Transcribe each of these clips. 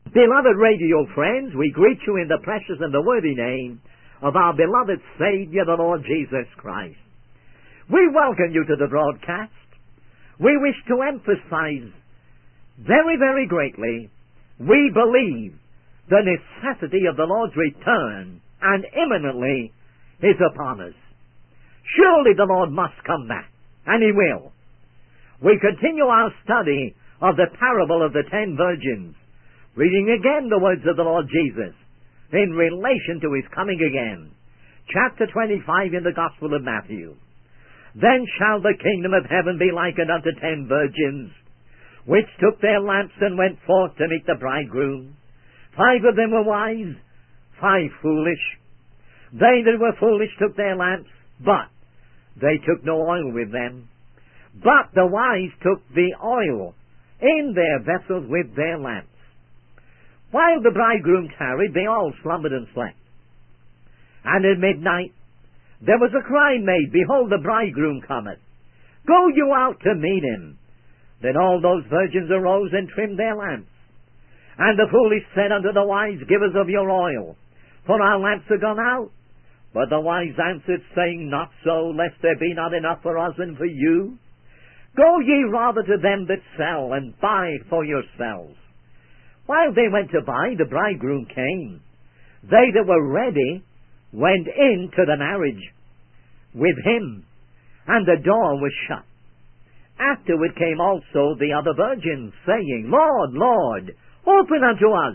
Beloved radio friends, we greet you in the precious and the worthy name of our beloved Savior, the Lord Jesus Christ. We welcome you to the broadcast. We wish to emphasize very, very greatly, we believe the necessity of the Lord's return and imminently is upon us. Surely the Lord must come back, and He will. We continue our study of the parable of the 10 virgins, reading again the words of the Lord Jesus in relation to His coming again. Chapter 25 in the Gospel of Matthew. Then shall the kingdom of heaven be likened unto 10 virgins, which took their lamps and went forth to meet the bridegroom. 5 of them were wise, 5 foolish. They that were foolish took their lamps, but they took no oil with them. But the wise took the oil in their vessels with their lamps. While the bridegroom tarried, they all slumbered and slept. And at midnight there was a cry made, Behold, the bridegroom cometh. Go you out to meet him. Then all those virgins arose and trimmed their lamps. And the foolish said unto the wise, Give us of your oil, for our lamps are gone out. But the wise answered, saying, Not so, lest there be not enough for us and for you. Go ye rather to them that sell, and buy for yourselves. While they went to buy, the bridegroom came. They that were ready went in to the marriage with him, and the door was shut. Afterward came also the other virgins, saying, Lord, Lord, open unto us.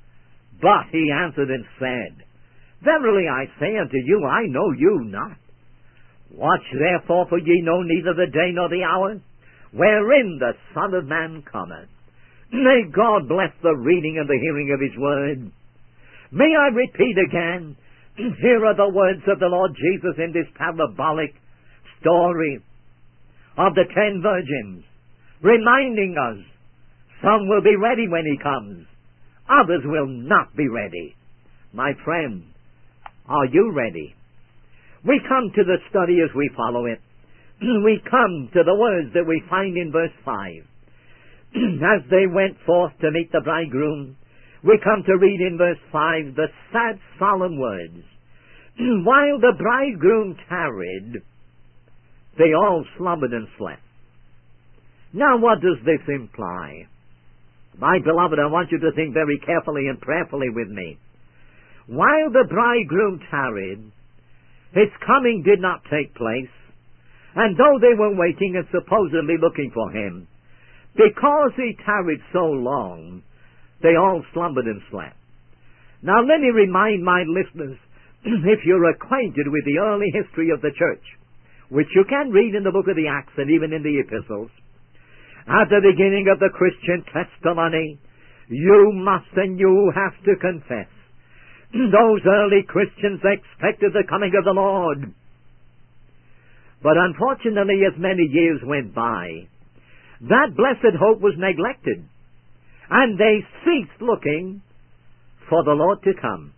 But he answered and said, Verily I say unto you, I know you not. Watch therefore, for ye know neither the day nor the hour, wherein the Son of Man cometh. May God bless the reading and the hearing of His word. May I repeat again, here are the words of the Lord Jesus in this parabolic story of the 10 virgins, reminding us, some will be ready when He comes, others will not be ready. My friend, are you ready? We come to the study as we follow it. We come to the words that we find in verse 5. As they went forth to meet the bridegroom, we come to read in verse 5 the sad, solemn words. While the bridegroom tarried, they all slumbered and slept. Now what does this imply? My beloved, I want you to think very carefully and prayerfully with me. While the bridegroom tarried, His coming did not take place, and though they were waiting and supposedly looking for Him, because He tarried so long, they all slumbered and slept. Now let me remind my listeners, if you're acquainted with the early history of the church, which you can read in the book of the Acts and even in the epistles, at the beginning of the Christian testimony, you must and you have to confess, those early Christians expected the coming of the Lord. But unfortunately, as many years went by, that blessed hope was neglected, and they ceased looking for the Lord to come.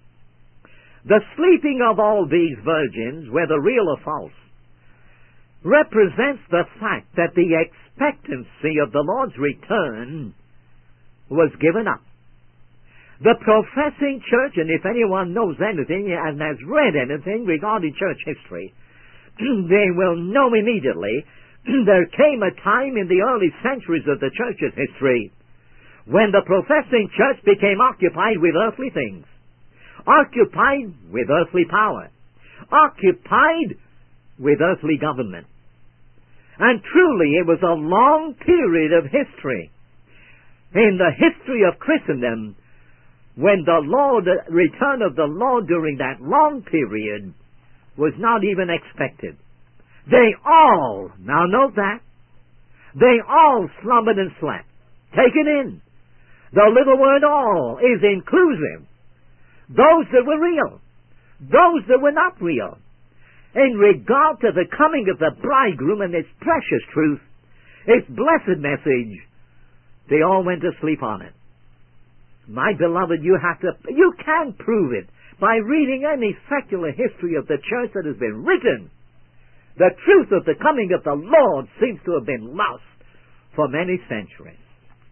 The sleeping of all these virgins, whether real or false, represents the fact that the expectancy of the Lord's return was given up. The professing church, and if anyone knows anything and has read anything regarding church history, they will know immediately there came a time in the early centuries of the church's history when the professing church became occupied with earthly things, occupied with earthly power, occupied with earthly government. And truly it was a long period of history in the history of Christendom when the return of the Lord during that long period was not even expected. They all, now note that, they all slumbered and slept. Take it in. The little word all is inclusive. Those that were real, those that were not real. In regard to the coming of the bridegroom and its precious truth, its blessed message, they all went to sleep on it. My beloved, you can prove it by reading any secular history of the church that has been written. The truth of the coming of the Lord seems to have been lost for many centuries.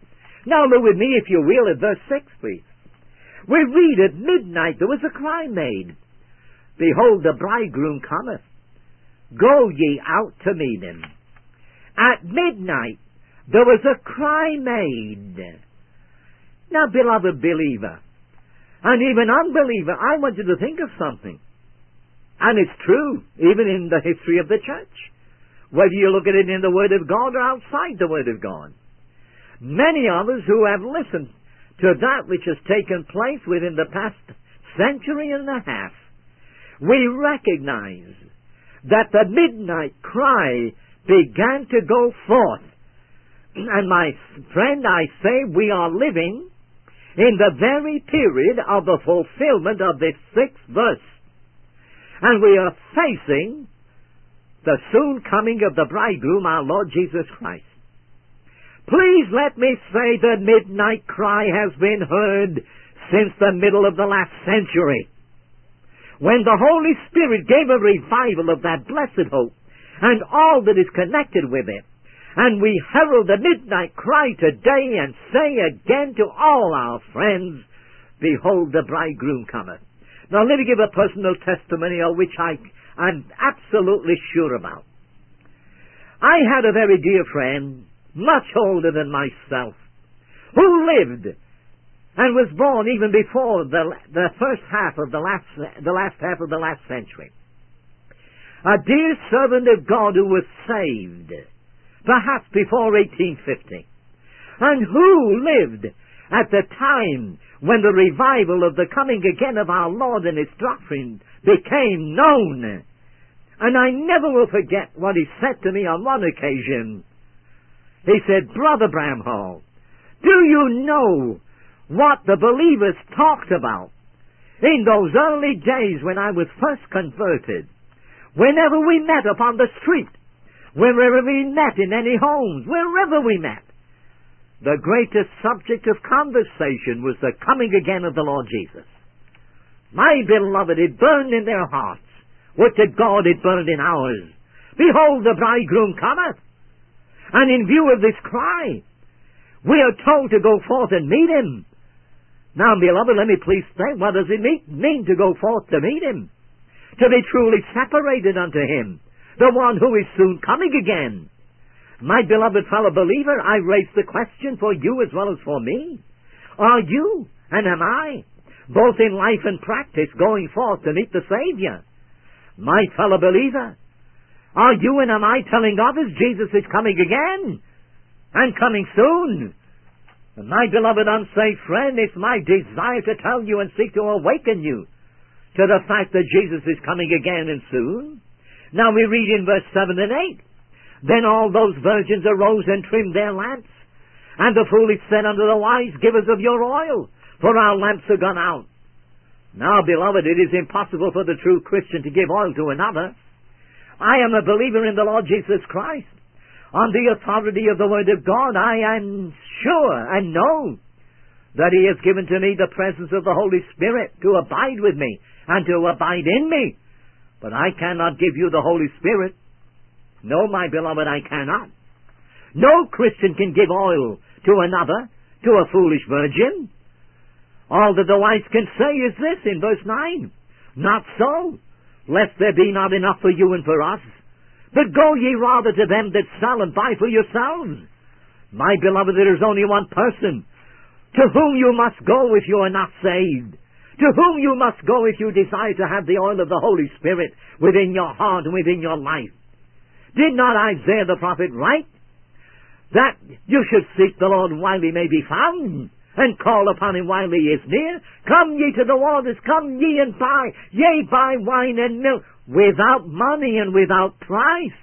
Now look with me, if you will, at verse 6, please. We read, at midnight there was a cry made. Behold, the bridegroom cometh. Go ye out to meet him. At midnight there was a cry made. Now, beloved believer, and even unbeliever, I want you to think of something. And it's true, even in the history of the church. Whether you look at it in the Word of God or outside the Word of God. Many of us who have listened to that which has taken place within the past century and a half, we recognize that the midnight cry began to go forth. And my friend, I say we are living in the very period of the fulfillment of this 6th verse. And we are facing the soon coming of the bridegroom, our Lord Jesus Christ. Please let me say the midnight cry has been heard since the middle of the last century, when the Holy Spirit gave a revival of that blessed hope and all that is connected with it. And we herald the midnight cry today and say again to all our friends, behold, the bridegroom cometh. Now let me give a personal testimonial which I'm absolutely sure about. I had a very dear friend, much older than myself, who lived and was born even before the first half of the last half of the last century. A dear servant of God who was saved, perhaps before 1850, and who lived at the time when the revival of the coming again of our Lord and His doctrine became known. And I never will forget what he said to me on one occasion. He said, Brother Bramhall, do you know what the believers talked about in those early days when I was first converted? Whenever we met upon the street, wherever we met in any homes, wherever we met, the greatest subject of conversation was the coming again of the Lord Jesus. My beloved, it burned in their hearts. Would to God it burned in ours. Behold, the bridegroom cometh. And in view of this cry, we are told to go forth and meet him. Now, beloved, let me please say, what does it mean to go forth to meet him? To be truly separated unto him, the one who is soon coming again. My beloved fellow believer, I raise the question for you as well as for me. Are you, and am I, both in life and practice, going forth to meet the Savior? My fellow believer, are you and am I telling others Jesus is coming again, and coming soon? And my beloved unsaved friend, it's my desire to tell you and seek to awaken you to the fact that Jesus is coming again and soon. Now we read in verse 7 and 8, Then all those virgins arose and trimmed their lamps. And the foolish said unto the wise, Give us of your oil, for our lamps are gone out. Now, beloved, it is impossible for the true Christian to give oil to another. I am a believer in the Lord Jesus Christ. On the authority of the Word of God, I am sure and know that He has given to me the presence of the Holy Spirit to abide with me and to abide in me. But I cannot give you the Holy Spirit. No, my beloved, I cannot. No Christian can give oil to another, to a foolish virgin. All that the wise can say is this in verse 9, Not so, lest there be not enough for you and for us. But go ye rather to them that sell and buy for yourselves. My beloved, there is only one person to whom you must go if you are not saved, to whom you must go if you desire to have the oil of the Holy Spirit within your heart and within your life. Did not Isaiah the prophet write that you should seek the Lord while he may be found, and call upon him while he is near? Come ye to the waters, come ye and buy, yea, buy wine and milk, without money and without price.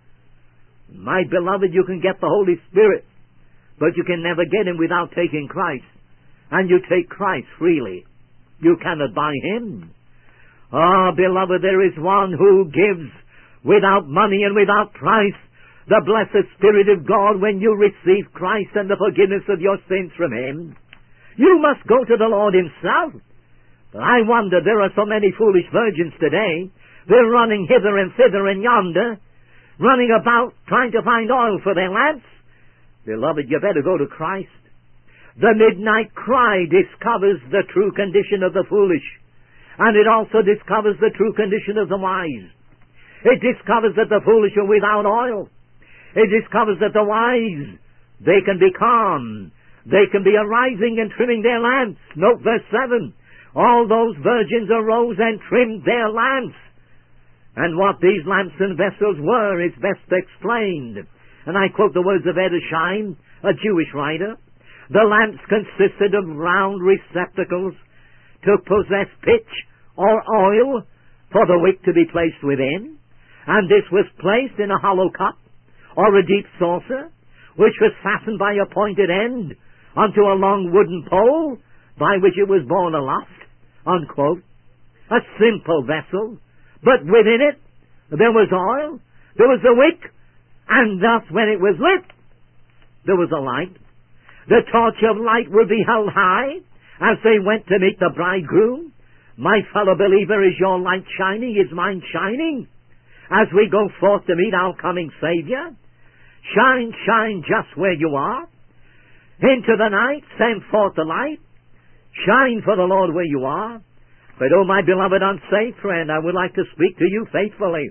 My beloved, you can get the Holy Spirit, but you can never get him without taking Christ. And you take Christ freely. You cannot buy him. Ah, beloved, there is one who gives without money and without price, the blessed Spirit of God, when you receive Christ and the forgiveness of your sins from him. You must go to the Lord himself. But I wonder, there are so many foolish virgins today. They're running hither and thither and yonder, running about trying to find oil for their lamps. Beloved, you better go to Christ. The midnight cry discovers the true condition of the foolish, and it also discovers the true condition of the wise. It discovers that the foolish are without oil. It discovers that the wise, they can be calm. They can be arising and trimming their lamps. Note verse 7. All those virgins arose and trimmed their lamps. And what these lamps and vessels were is best explained. And I quote the words of Edersheim, a Jewish writer. The lamps consisted of round receptacles to possess pitch or oil for the wick to be placed within. And this was placed in a hollow cup or a deep saucer, which was fastened by a pointed end onto a long wooden pole by which it was borne aloft. Unquote. A simple vessel, but within it there was oil, there was a wick, and thus when it was lit, there was a light. The torch of light would be held high as they went to meet the bridegroom. My fellow believer, is your light shining? Is mine shining? As we go forth to meet our coming Savior, shine, shine just where you are. Into the night, send forth the light. Shine for the Lord where you are. But, oh, my beloved unsaved friend, I would like to speak to you faithfully.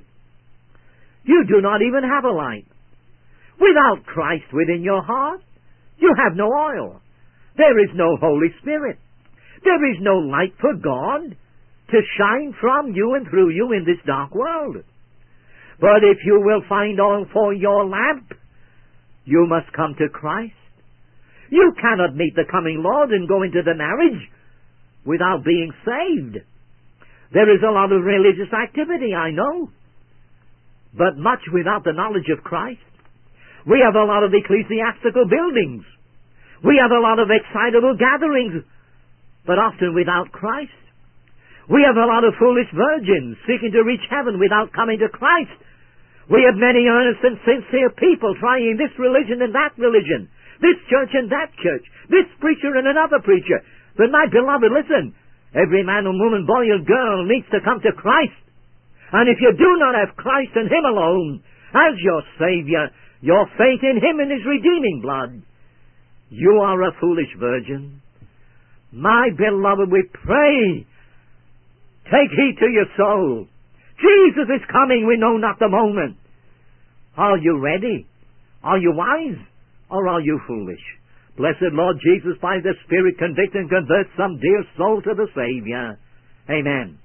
You do not even have a light. Without Christ within your heart, you have no oil. There is no Holy Spirit. There is no light for God to shine from you and through you in this dark world. But if you will find oil for your lamp, you must come to Christ. You cannot meet the coming Lord and go into the marriage without being saved. There is a lot of religious activity, I know, but much without the knowledge of Christ. We have a lot of ecclesiastical buildings. We have a lot of excitable gatherings, but often without Christ. We have a lot of foolish virgins seeking to reach heaven without coming to Christ. We have many earnest and sincere people trying this religion and that religion, this church and that church, this preacher and another preacher. But my beloved, listen, every man and woman, boy and girl needs to come to Christ. And if you do not have Christ and Him alone as your Savior, your faith in Him and His redeeming blood, you are a foolish virgin. My beloved, we pray, take heed to your soul. Jesus is coming, we know not the moment. Are you ready? Are you wise? Or are you foolish? Blessed Lord Jesus, by the Spirit, convict and convert some dear soul to the Savior. Amen.